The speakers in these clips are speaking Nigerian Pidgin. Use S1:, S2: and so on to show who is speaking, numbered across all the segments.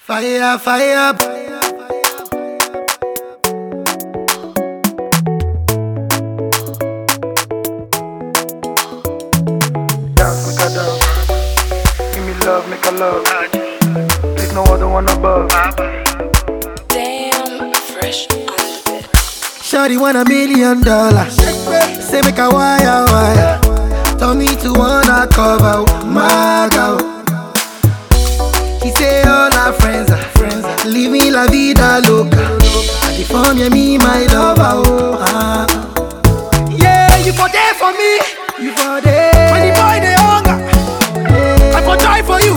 S1: Fire, fire.
S2: Dance, make a dance. Give me love, make a love. There's no other one above.
S3: Damn, fresh on the bit.
S1: Shawty want $1 million. Say make a wire. Tell me to wanna cover my girl. She say all her friends are living la vida loca. And the phone, yeah, me, my lover, Yeah, you for there for me. You for there. When the boy they hunger, I for try for you,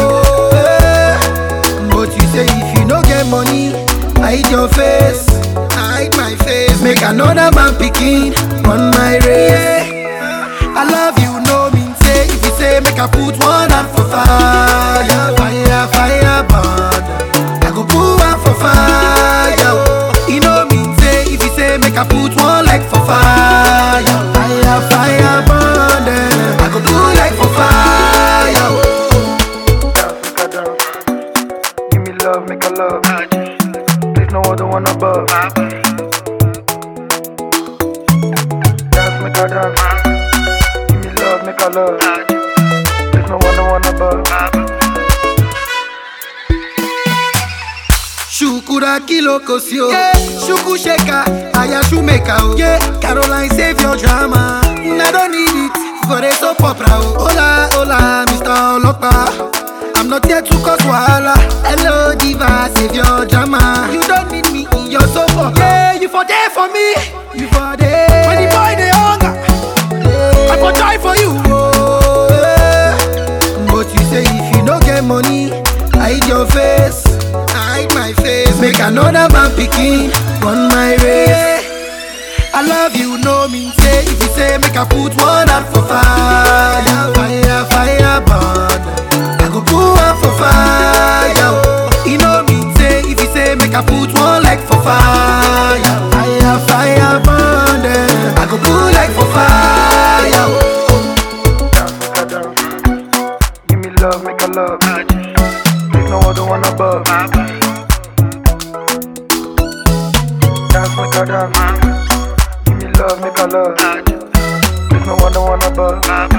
S1: But you say if you no get money, hide your face. Hide my face. Make another man picking on my race. I love you, no mean say. If you say make I put one hand for fire, fire burn. I go put one for fire. You know mean say. If you say make I put one leg for fire, fire burn. I go put leg for fire.
S2: Dance, make a dance. Give me love, make a love. There's no other one above. Dance, make a dance. Give me love, make a love. There's no other one above.
S1: Shukura kilo kosio, yeah. Shuku sheka, aya shumeka, oh. Yeah. Caroline save your drama. I don't need it for a soap opera, oh. Hola, hola, Mr. Olopa. I'm not here to cause wahala. Hello, diva, save your drama. You don't need me in your soap opera. Yeah, you for there for me. You for there. When the boy they hunger, I for try for you, yeah. But you say if you no get money, hide your face. Hide my face. Make another man picking on my race. I love you, no mean say. If you say make I put one hand for fire, fire burn. I go put one for fire. You know mean say. If you say make I put one leg for fire, fire burn. I go put leg for fire.
S2: Dance, make a dance. Give me love, make a love. There's no other one above. Dance, make a dance. Give me love, make a love. There's no other one above.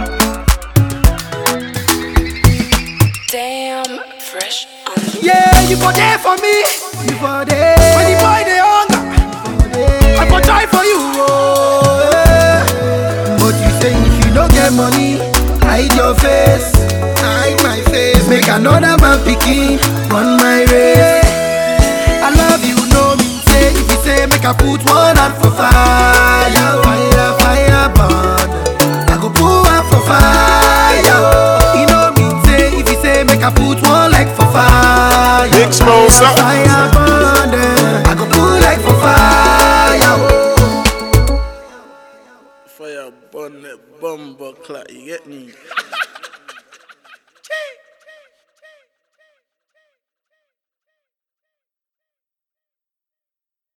S3: Damn, fresh on the bit.
S1: Yeah, you for there for me. You for there. When the boy they hunger, I for try for you, yeah. But you say if you don't get money, hide your face. Hide my face. Make another man picking on my race. I love you, no mean say. If you say make I put one hand for fire, fire burn. I go put one for fire. You know mean say. If you say make I put one leg for fire,
S4: Big Smosa.
S1: fire burn. I go put leg for fire.
S4: Fire burn that bumper clock, you get me?